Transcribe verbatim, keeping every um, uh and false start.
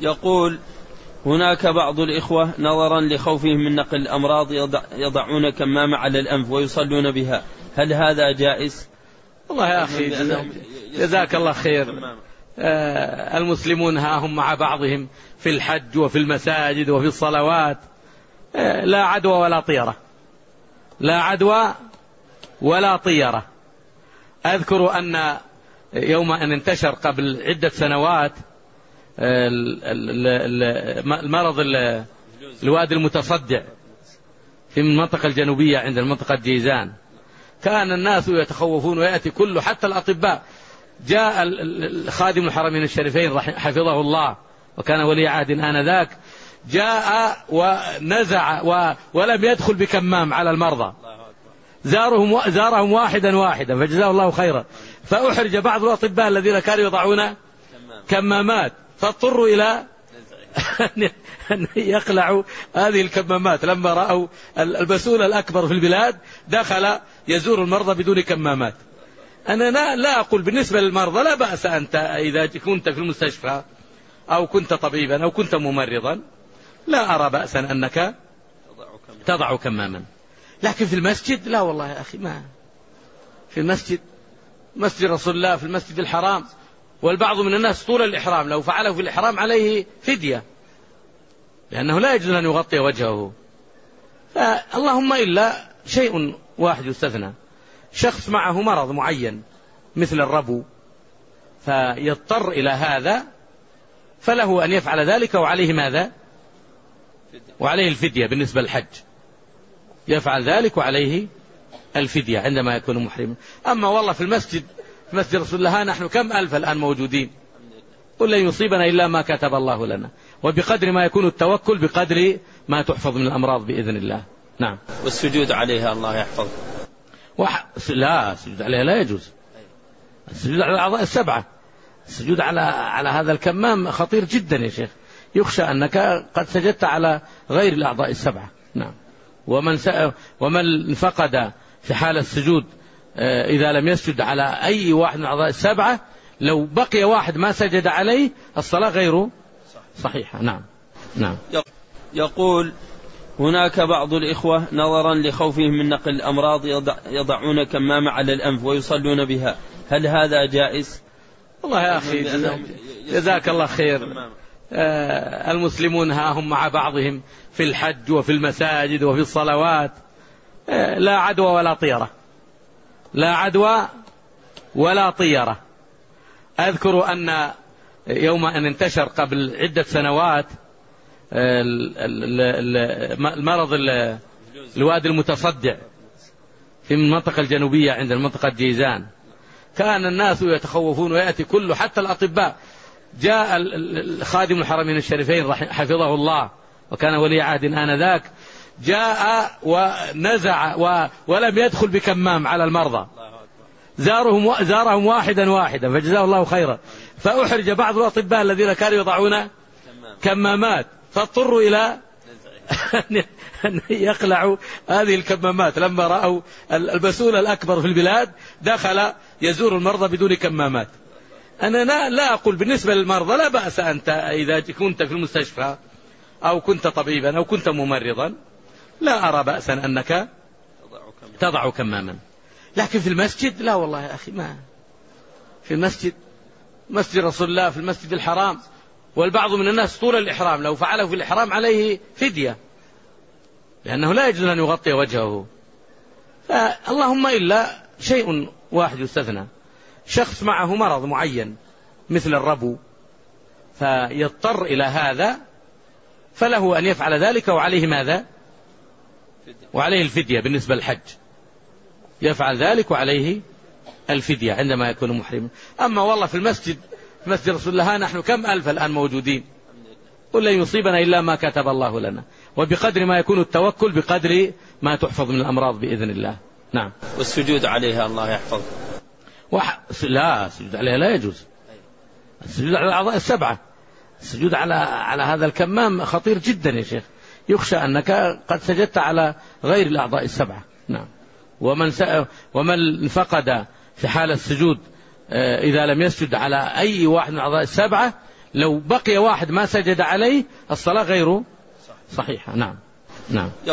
يقول: هناك بعض الإخوة نظرا لخوفهم من نقل الأمراض يضعون كمامة على الأنف ويصلون بها، هل هذا جائز؟ والله يا أخي جزاك الله خير. آه المسلمون ها هم مع بعضهم في الحج وفي المساجد وفي الصلوات، آه لا عدوى ولا طيرة، لا عدوى ولا طيرة. أذكر أن يوم أن انتشر قبل عدة سنوات المرض الوادي المتصدع في المنطقة الجنوبية عند المنطقة جيزان، كان الناس يتخوفون ويأتي كله حتى الأطباء. جاء خادم الحرمين الشريفين حفظه الله وكان ولي عهد آنذاك، جاء ونزع ولم يدخل بكمام على المرضى، زارهم زارهم واحدا واحدا فجزاه الله خيرا، فأحرج بعض الأطباء الذين كانوا يضعون كمامات فاضطروا إلى أن يقلعوا هذه الكمامات لما رأوا المسؤول الأكبر في البلاد دخل يزور المرضى بدون كمامات. أنا لا, لا أقول بالنسبة للمرضى لا بأس، أنت إذا كنت في المستشفى أو كنت طبيبا أو كنت ممرضا لا أرى بأسا أنك تضع كماما، لكن في المسجد لا والله يا أخي، ما في المسجد مسجد رسول الله في المسجد الحرام، والبعض من الناس طول الإحرام لو فعله في الإحرام عليه فدية لأنه لا يجوز أن يغطي وجهه. فاللهم إلا شيء واحد يستثنى، شخص معه مرض معين مثل الربو فيضطر إلى هذا فله أن يفعل ذلك، وعليه ماذا؟ وعليه الفدية بالنسبة للحج، يفعل ذلك وعليه الفدية عندما يكون محرما. أما والله في المسجد في مسجد رسول الله نحن كم ألف الآن موجودين، قل لن يصيبنا إلا ما كتب الله لنا، وبقدر ما يكون التوكل بقدر ما تحفظ من الأمراض بإذن الله. نعم. والسجود عليها الله يحفظ. وح... لا السجود عليها لا يجوز، السجود على الأعضاء السبعة، السجود على على هذا الكمام خطير جدا يا شيخ، يخشى أنك قد سجدت على غير الأعضاء السبعة. نعم. ومن س... ومن فقد في حال السجود إذا لم يسجد على أي واحد من الأعضاء السبعة لو بقي واحد ما سجد عليه الصلاة غير صحيحة. نعم. نعم. يقول: هناك بعض الإخوة نظرا لخوفهم من نقل الأمراض يضعون كمامة على الأنف ويصلون بها، هل هذا جائز؟ والله يا أخي جزاك الله خير. آه المسلمون ها هم مع بعضهم في الحج وفي المساجد وفي الصلوات، آه لا عدوى ولا طيرة، لا عدوى ولا طيرة. أذكر أن يوم أن انتشر قبل عدة سنوات المرض الوادي المتصدع في المنطقة الجنوبية عند المنطقة جيزان، كان الناس يتخوفون ويأتي كله حتى الأطباء. جاء خادم الحرمين الشريفين حفظه الله وكان ولي عهد آنذاك، جاء ونزع ولم يدخل بكمام على المرضى، زارهم زارهم واحدا واحدا فجزاه الله خيرا، فأحرج بعض الأطباء الذين كانوا يضعون كمامات فاضطروا إلى أن يقلعوا هذه الكمامات لما رأوا المسؤول الأكبر في البلاد دخل يزور المرضى بدون كمامات. أنا لا, لا أقول بالنسبة للمرضى لا بأس، أنت إذا كنت في المستشفى أو كنت طبيبا أو كنت ممرضا لا أرى بأسا أنك تضع كماما، لكن في المسجد لا والله يا أخي، ما في المسجد مسجد رسول الله في المسجد الحرام، والبعض من الناس طول الإحرام لو فعله في الإحرام عليه فدية لأنه لا يجوز أن يغطي وجهه. فاللهم إلا شيء واحد يستثنى، شخص معه مرض معين مثل الربو فيضطر إلى هذا فله أن يفعل ذلك، وعليه ماذا؟ وعليه الفدية بالنسبة للحج، يفعل ذلك وعليه الفدية عندما يكون محرما. أما والله في المسجد في مسجد رسول الله نحن كم ألف الآن موجودين، قل لن يصيبنا إلا ما كتب الله لنا، وبقدر ما يكون التوكل بقدر ما تحفظ من الأمراض بإذن الله. نعم. والسجود عليها الله يحفظ. وح... لا السجود عليها لا يجوز، السجود على الأعضاء السبعة، السجود على على هذا الكمام خطير جدا يا شيخ، يخشى أنك قد سجدت على غير الأعضاء السبعة. نعم. ومن س... ومن فقد في حال السجود إذا لم يسجد على أي واحد من الأعضاء السبعة لو بقي واحد ما سجد عليه الصلاة غير صحيحة. نعم نعم.